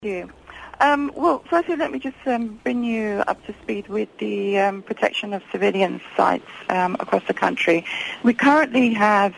you. Well, firstly, let me just bring you up to speed with the protection of civilian sites across the country. We currently have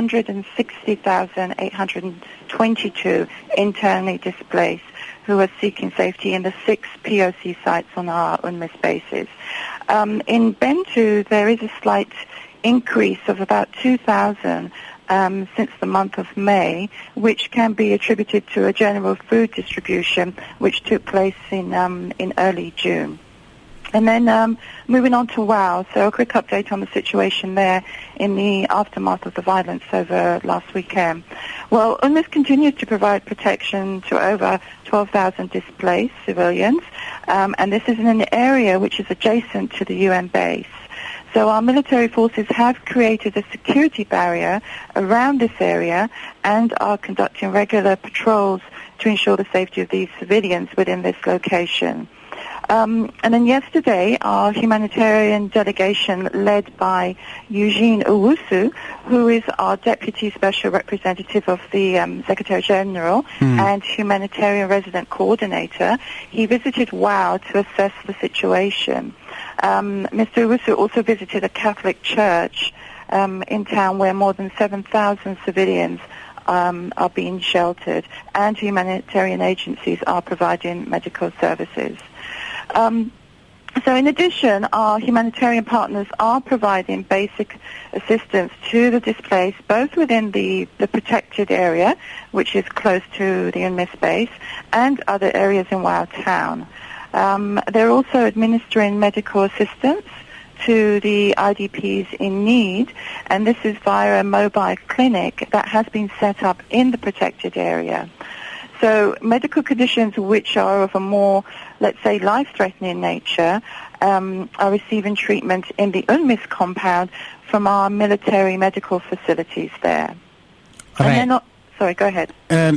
160,822 internally displaced who are seeking safety in the 6 POC sites on our UNMISS bases. In Bentiu, there is a slight increase of about 2,000 since the month of May, which can be attributed to a general food distribution which took place in early June. And then moving on to WOW, so a quick update on the situation there in the aftermath of the violence over last weekend. Well, UNMISS continues to provide protection to over 12,000 displaced civilians, and this is in an area which is adjacent to the UN base. So our military forces have created a security barrier around this area and are conducting regular patrols to ensure the safety of these civilians within this location. And then yesterday, our humanitarian delegation led by Eugene Owusu, who is our Deputy Special Representative of the Secretary General and Humanitarian Resident Coordinator, he visited WOW to assess the situation. Mr. Owusu also visited a Catholic church in town where more than 7,000 civilians are being sheltered, and humanitarian agencies are providing medical services. So in addition, our humanitarian partners are providing basic assistance to the displaced, both within the protected area, which is close to the UNMISS base, and other areas in WOW town. They're also administering medical assistance to the IDPs in need, and this is via a mobile clinic that has been set up in the protected area. So medical conditions which are of a more, let's say, life-threatening nature are receiving treatment in the UNMISS compound from our military medical facilities there. All right. And they're not... Sorry, go ahead.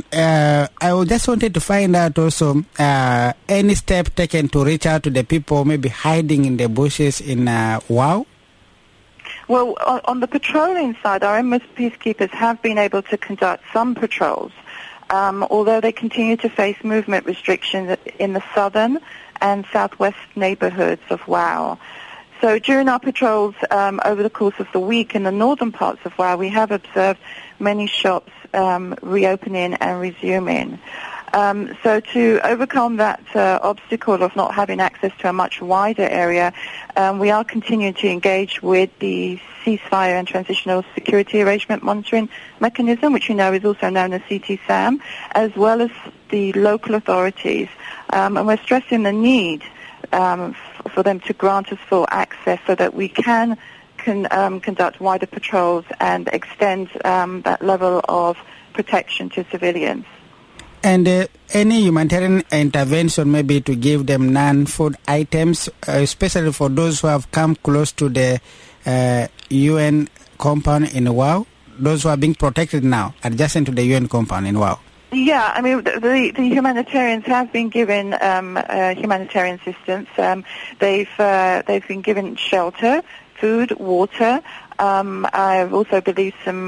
I just wanted to find out also any step taken to reach out to the people maybe hiding in the bushes in WOW? Well, on the patrolling side, our UNMISS peacekeepers have been able to conduct some patrols, although they continue to face movement restrictions in the southern and southwest neighborhoods of WOW. So during our patrols over the course of the week in the northern parts of WOW, we have observed many shops reopening and resuming. So to overcome that obstacle of not having access to a much wider area, we are continuing to engage with the Ceasefire and Transitional Security Arrangement Monitoring Mechanism, which you know is also known as CTSAM, as well as the local authorities. And we're stressing the need for them to grant us full access so that we can conduct wider patrols and extend that level of protection to civilians. And any humanitarian intervention maybe to give them non-food items, especially for those who have come close to the UN compound in WOW, those who are being protected now, adjacent to the UN compound in WOW? Yeah, I mean, the humanitarians have been given humanitarian assistance. They've been given shelter, food, water. I also believe some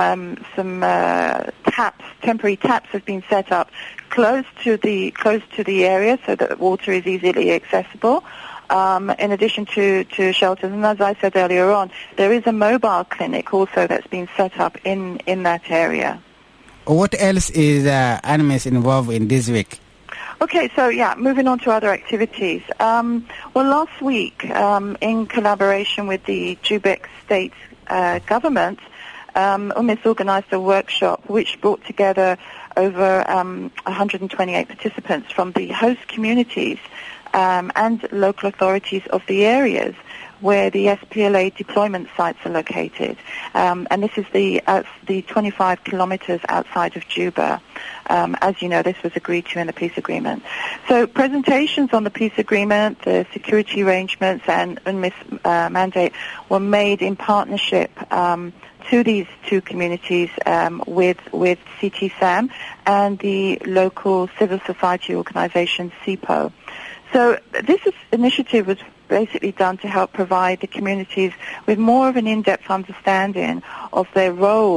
taps, temporary taps, have been set up close to the area so that water is easily accessible. In addition to shelters, and as I said earlier on, there is a mobile clinic also that's been set up in that area. What else is UNMISS involved in this week? Okay, so moving on to other activities. Well, last week, in collaboration with the Jubail State government, UNMISS organized a workshop which brought together over 128 participants from the host communities and local authorities of the areas where the SPLA deployment sites are located. And this is the 25 kilometers outside of Juba. As you know, this was agreed to in the peace agreement. So presentations on the peace agreement, the security arrangements, and UNMISS mandate were made in partnership to these two communities with CTSAM and the local civil society organization CIPO. So this initiative was basically done to help provide the communities with more of an in-depth understanding of their role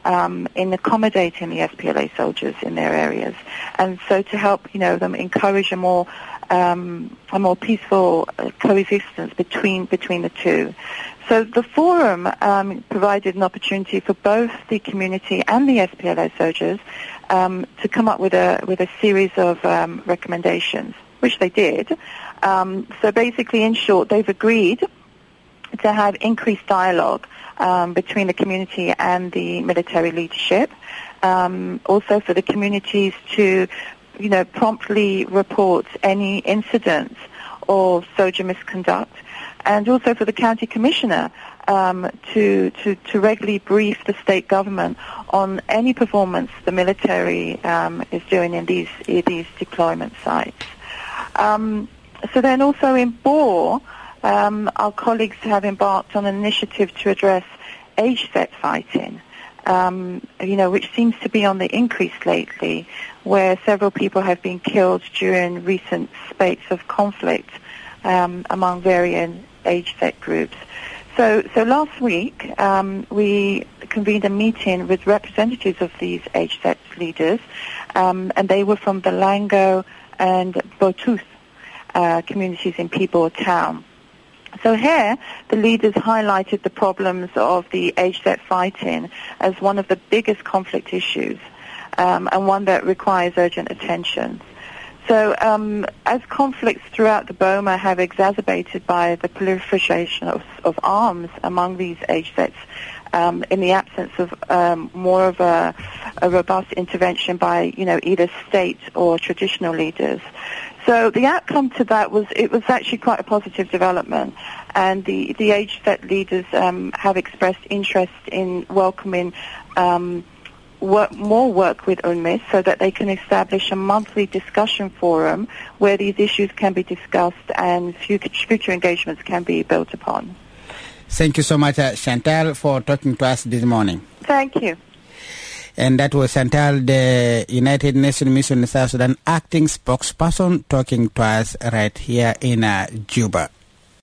in accommodating the SPLA soldiers in their areas, and so to help them encourage a more peaceful coexistence between the two. So the forum provided an opportunity for both the community and the SPLA soldiers to come up with a series of recommendations, which they did. So basically, in short, they've agreed to have increased dialogue between the community and the military leadership. Also for the communities to, promptly report any incidents of soldier misconduct, and also for the county commissioner to regularly brief the state government on any performance the military is doing in these deployment sites. So then also in Bor, our colleagues have embarked on an initiative to address age-set fighting, which seems to be on the increase lately, where several people have been killed during recent spates of conflict among varying age-set groups. So last week, we convened a meeting with representatives of these age-set leaders, and they were from the Lango and Botooth communities in Pibor town. So here, the leaders highlighted the problems of the age-set fighting as one of the biggest conflict issues, and one that requires urgent attention. So as conflicts throughout the Boma have exacerbated by the proliferation of arms among these age sets, in the absence of more of a robust intervention by, either state or traditional leaders. So the outcome to that was actually quite a positive development, and the age set leaders have expressed interest in welcoming more work with UNMISS so that they can establish a monthly discussion forum where these issues can be discussed and future engagements can be built upon. Thank you so much, Chantal, for talking to us this morning. Thank you. And that was Chantal, the United Nations Mission in South Sudan acting spokesperson, talking to us right here in Juba.